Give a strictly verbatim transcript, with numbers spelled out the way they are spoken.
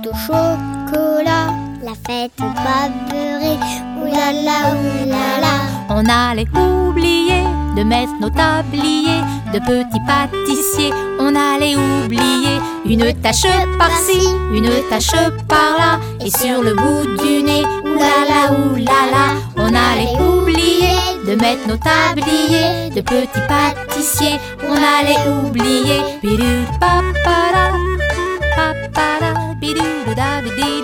au chocolat. La fête pas beurrée, oulala, oulala. On allait oublier de mettre nos tabliers de petits pâtissiers. On allait oublier une tache par-ci, une tache par-là, et sur le bout du nez, oulala, oulala. On allait oublier de mettre nos tabliers de petits pâtissiers. On allait oublier bidou papara, papara, bidou da bidou.